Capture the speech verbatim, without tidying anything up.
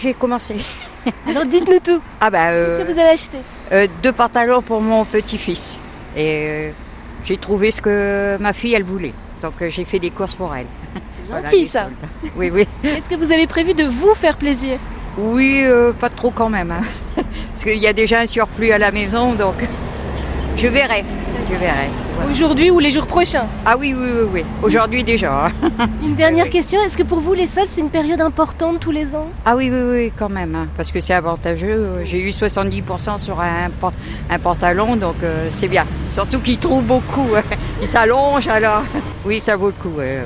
J'ai commencé. Alors dites-nous tout. Ah bah, euh, Qu'est-ce que vous avez acheté? euh, deux pantalons pour mon petit-fils. Et euh, j'ai trouvé ce que ma fille, elle voulait. Donc euh, j'ai fait des courses pour elle. C'est Voilà, gentil des ça. soldes. Oui, oui. Est-ce que vous avez prévu de vous faire plaisir? Oui, euh, pas trop quand même. Hein. Parce qu'il y a déjà un surplus à la maison, donc je verrai. Je verrai. Voilà. Aujourd'hui ou les jours prochains? Ah oui, oui, oui, oui. Aujourd'hui déjà. Hein. Une dernière Oui. question, est-ce que pour vous les soldes c'est une période importante tous les ans? Ah oui, oui, oui, quand même. Hein. Parce que c'est avantageux. J'ai eu soixante-dix pour cent sur un, un pantalon, donc euh, c'est bien. Surtout qu'il trouve beaucoup. Hein. Il s'allonge alors. Oui, ça vaut le coup. Ouais.